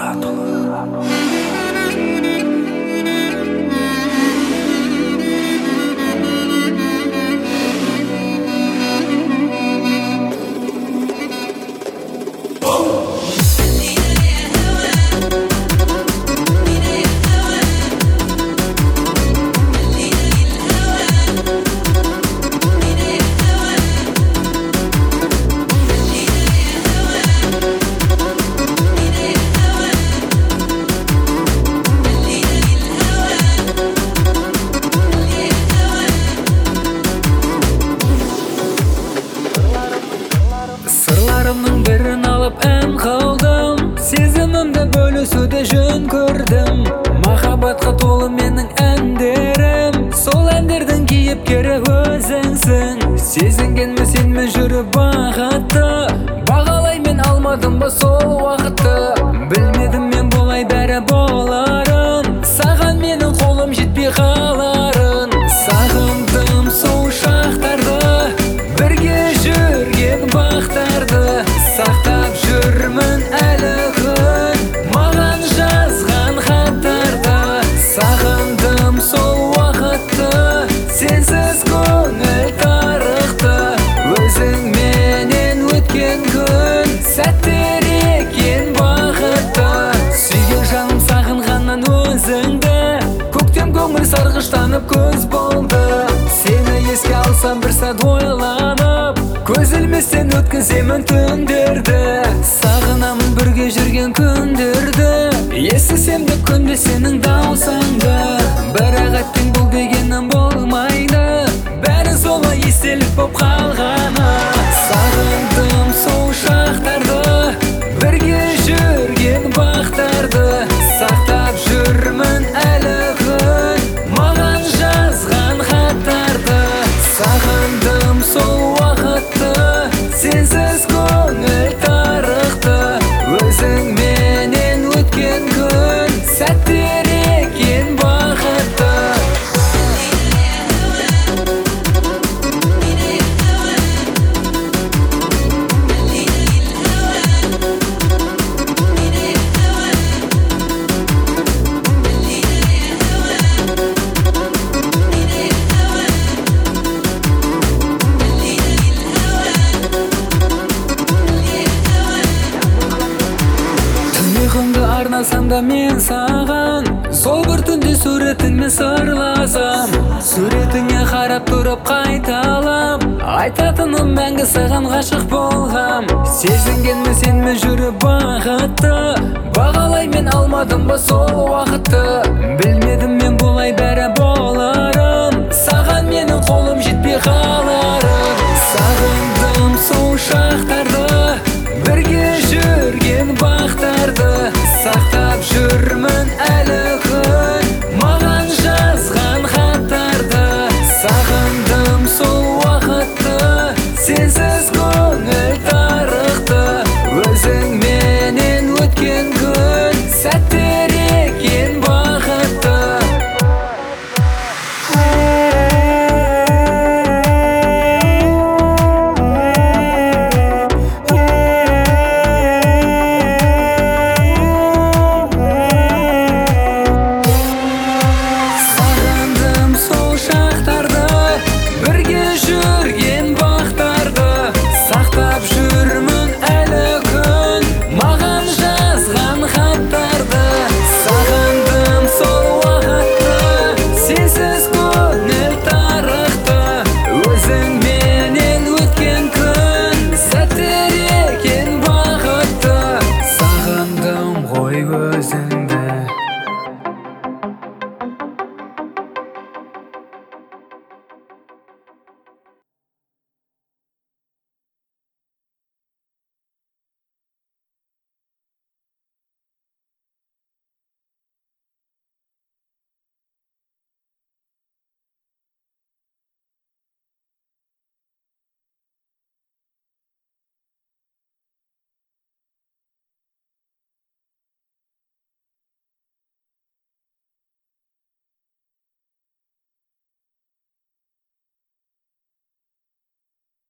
Sırlarımның бірін алып ән қалдым, сезімімді бөлісуді жөн көрдім. Махаббатқа толы менің әндерім, сол әндердің кейіпкері өзіңсің. Сезінгенмін сенмен жүріп бақытты, бағалай мен алмадым ба сол уақытты. Білмедім мен болай бәрі боларын, саған менің қолым жетпей қаларын. Сағындым сол шақтарды, бірге жүрген бақтарды, сақтап жүрмін әлі күн маған жазған хаттарды. Сағындым сол уақытты, сенсіз көңіл тарықты. Өзіңменен өткен күн сәттер екен бақытты. Сүйген жаным сағынғаннан өзіңді, көктем көңіл сарғыштанып көз болды. Сені еске алсам бір сәт ойланып, көз ілместен өткіземін түндерді. Сағынамын бірге жүрген күндерді, естісем де көнбе сенің даусыңды. Бірақ әттең бұл дегенім болмайды, бәрі солай естелік боп қалғаны. Сағындым сол шақтарды, бірге жүрген бақтарды, сақтап жүрмін әлі күн маған жазған хаттарды. Сағындым сол уақытты, сенсіз көңіл тарықты. Өзіңменен өткен күн сәттер екен бақытты. Ұйқымды арнасам да мен саған, сол бір түнде суретіңмен сырласам. Суретіңе қарап тұрып қайталап, айтатыным мәңгі саған ғашық болғам. Сезінгенмін сенмен жүріп бақытты, бағалай мен алмадым ба сол уақытты. Білмедім мен болай бәрі боларын, саған менің қолым жетпей қаларын. Сағындым сол шақтарды, бірге жүрген бақтарды, сақтап жүрмін әлі күн маған жазған хаттарды. Сағындым сол уақытты, сенсіз көңіл тарықты. Өзіңменен өткен күн сәтті